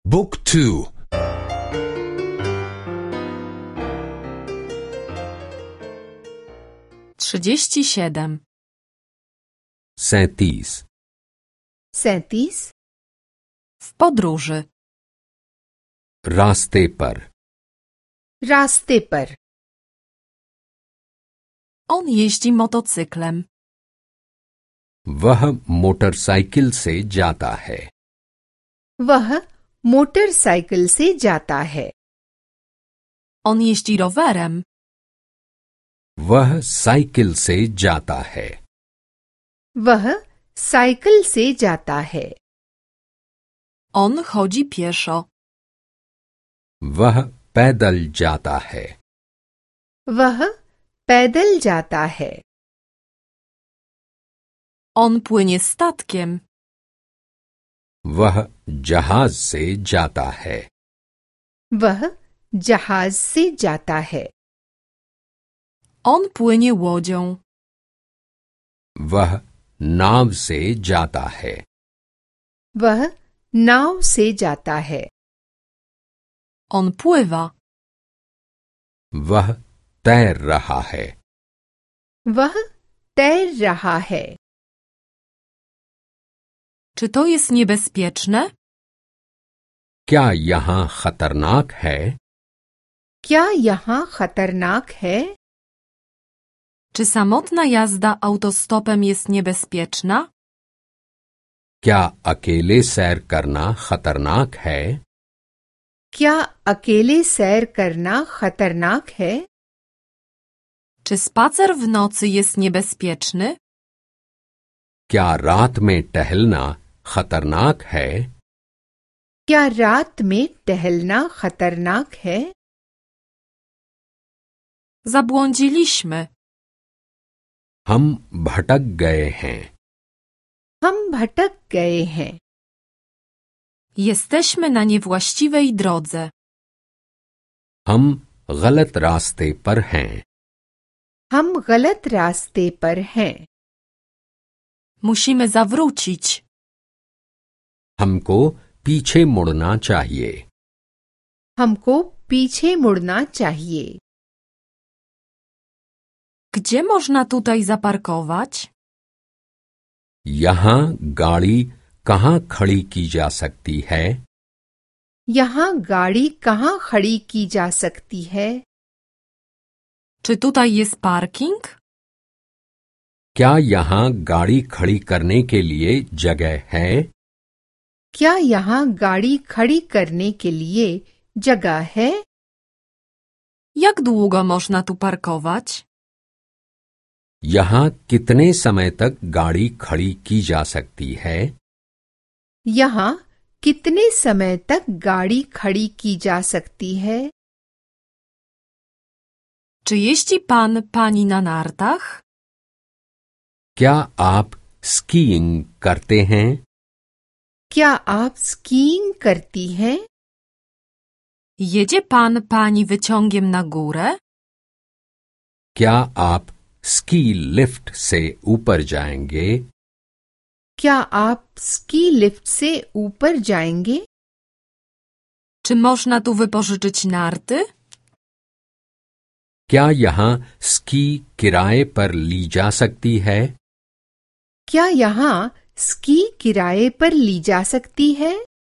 Book 2. 37. 37. 37. W podróży. रास्ते पर. रास्ते पर. On jeździ motocyklem. वह मोटरसाइकिल से जाता है. वह मोटरसाइकिल से जाता है. On jeździ rowerem. वह साइकिल से जाता है. वह साइकिल से जाता है. On chodzi pieszo. वह पैदल जाता है. वह पैदल जाता है. On płynie statkiem. वह जहाज से जाता है. वह जहाज से जाता है. On płynie łodzią. वह नाव से जाता है. वह नाव से जाता है. On pływa. वह तैर रहा है. वह तैर रहा है. Czy to jest niebezpieczne? क्या यहाँ खतरनाक है? क्या यहाँ खतरनाक है? Czy samotna jazda autostopem jest niebezpieczna? क्या अकेले सैर करना खतरनाक है? क्या अकेले सैर करना खतरनाक है? Czy spacer w nocy jest niebezpieczny? क्या रात में टहलना खतरनाक है? क्या रात में टहलना खतरनाक है? Zabłądziliśmy. हम भटक गए हैं. हम भटक गए हैं. Jesteśmy na niewłaściwej drodze. हम गलत रास्ते पर हैं. हम गलत रास्ते पर हैं. Musimy zawrócić. हमको पीछे मुड़ना चाहिए. हमको पीछे मुड़ना चाहिए. Gdzie można tutaj zaparkować? यहाँ गाड़ी कहाँ खड़ी की जा सकती है? यहाँ गाड़ी कहाँ खड़ी की जा सकती है? Czy tutaj jest parking? क्या यहाँ गाड़ी खड़ी करने के लिए जगह है? क्या यहाँ गाड़ी खड़ी करने के लिए जगह है? Jak długo można tu parkować? यहाँ कितने समय तक गाड़ी खड़ी की जा सकती है? यहाँ कितने समय तक गाड़ी खड़ी की जा सकती है? Czy jeździ pan, pani na nartach? क्या आप स्कीइंग करते हैं? क्या आप स्कीइंग करती हैं? Jedzie pan, pani wyciągiem na górę? क्या आप स्की लिफ्ट से ऊपर जाएंगे? क्या आप स्की लिफ्ट से ऊपर जाएंगे? Czy można tu wypożyczyć narty? क्या यहाँ स्की किराए पर ली जा सकती है? क्या यहाँ स्की किराए पर ली जा सकती है?